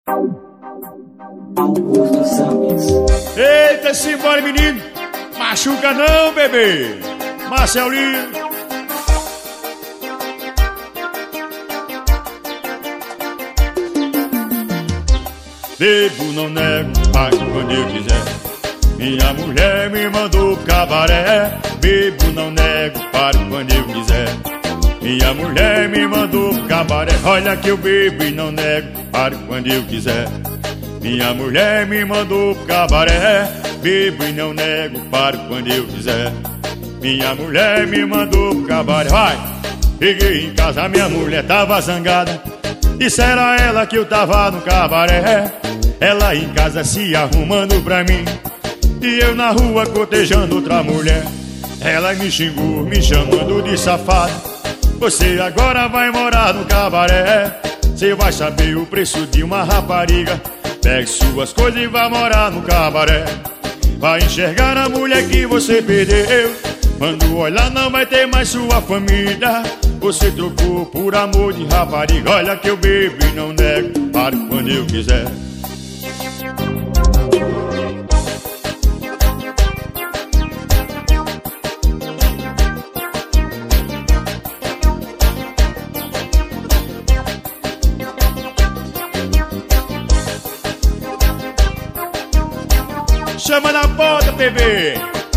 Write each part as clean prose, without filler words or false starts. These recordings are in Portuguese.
Augusto Samix. Eita, simbora, menino. Machuca não, bebê. Marcel Lira. Bebo, não nego, pago quando eu quiser. Minha mulher me mandou pro cabaré. Bebo, não nego, paro quando eu quiser. Minha mulher me mandou pro cabaré. Olha que eu bebo e não nego, paro quando eu quiser. Minha mulher me mandou pro cabaré. Bebo e não nego, paro quando eu quiser. Minha mulher me mandou pro cabaré. Vai! Cheguei em casa, minha mulher tava zangada. Disseram a ela que eu tava no cabaré. Ela em casa se arrumando pra mim e eu na rua cotejando outra mulher. Ela me xingou, me chamando de safado. Você agora vai morar no cabaré. Você vai saber o preço de uma rapariga. Pegue suas coisas e vá morar no cabaré. Vai enxergar a mulher que você perdeu. Quando olhar não vai ter mais sua família. Você trocou por amor de rapariga. Olha que eu bebo e não nego, paro quando eu quiser. Chama na porta, bebê.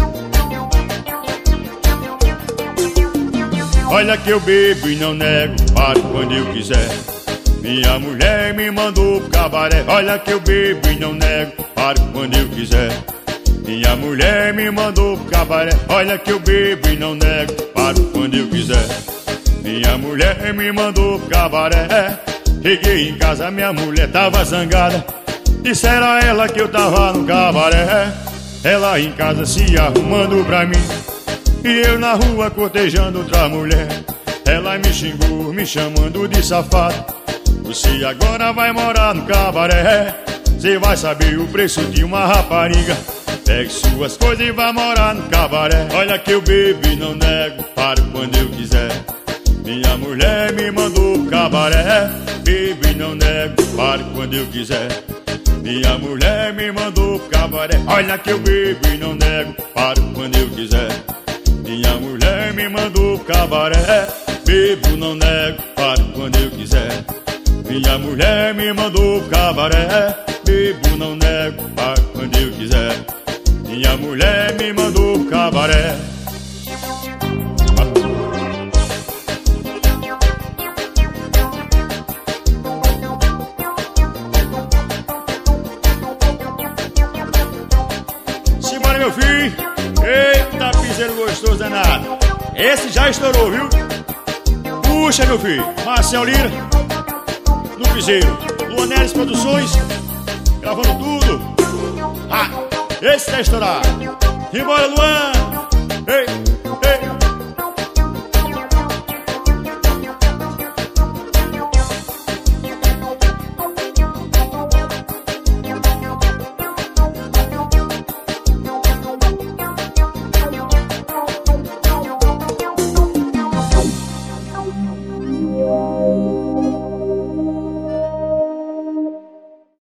Olha que eu bebo e não nego, paro quando eu quiser. Minha mulher me mandou pro cabaré. Olha que eu bebo e não nego, paro quando eu quiser. Minha mulher me mandou pro cabaré. Olha que eu bebo e não nego, paro quando eu quiser. Minha mulher me mandou pro cabaré. Cheguei em casa, minha mulher tava zangada. Disseram a ela que eu tava no cabaré. Ela em casa se arrumando pra mim e eu na rua cortejando outra mulher. Ela me xingou, me chamando de safado. Você agora vai morar no cabaré. Você vai saber o preço de uma rapariga. Pegue suas coisas e vá morar no cabaré. Olha que eu bebo e não nego, paro quando eu quiser. Minha mulher me mandou pro cabaré. Bebo e não nego, paro quando eu quiser. Minha mulher me mandou pro cabaré. Olha que eu bebo e não nego, paro quando eu quiser. Minha mulher me mandou pro cabaré. Bebo, não nego, paro quando eu quiser. Minha mulher me mandou pro cabaré. Bebo, não nego, paro quando eu quiser. Minha mulher me mandou pro cabaré. Simbora, meu filho. Eita, piseiro gostoso danado. Esse já estourou, viu? Puxa, meu filho. Marcel Lira no piseiro. Luanelis Produções gravando tudo. Ah, esse vai estourar. Simbora, Luan.